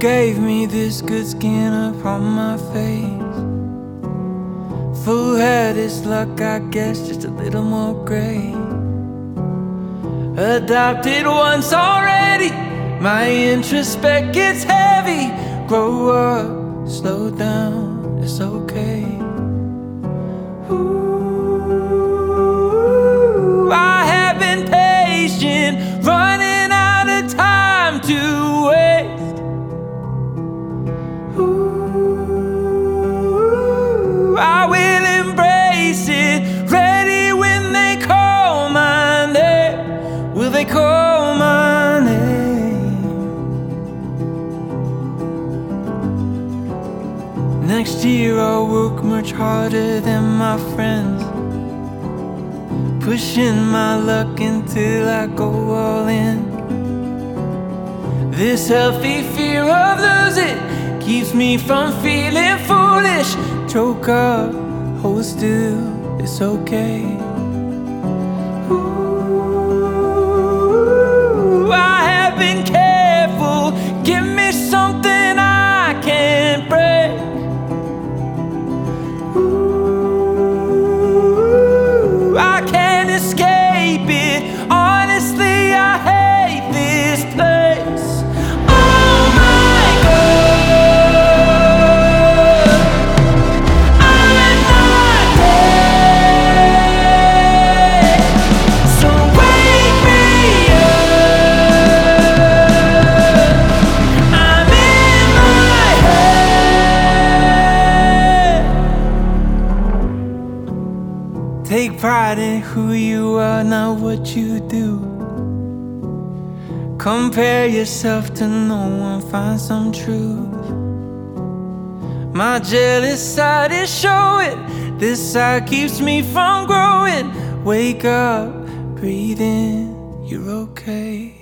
gave me this good skin upon my face. Full head is luck, I guess, just a little more gray. Adopted once already, my introspect gets heavy. Grow up, slow down, it's okay. Ooh, I have been patient, running out of time to waste. Ooh, I will embrace it, ready when they call my name. Will they call my name? Next year I'll work much harder than my friends, pushing my luck until I go all in. This healthy fear of losing keeps me from feeling foolish. Choke up, hold still, it's okay. Ooh, I have been careful, give me something I can't break. Ooh, I can't escape it, honestly I hate this place. Oh my God, I'm not dead, so wake me up. I'm in my head. Take pride in who you are, not what you do. Compare yourself to no one, find some truth. My jealous side is showing, this side keeps me from growing. Wake up, breathe in, you're okay.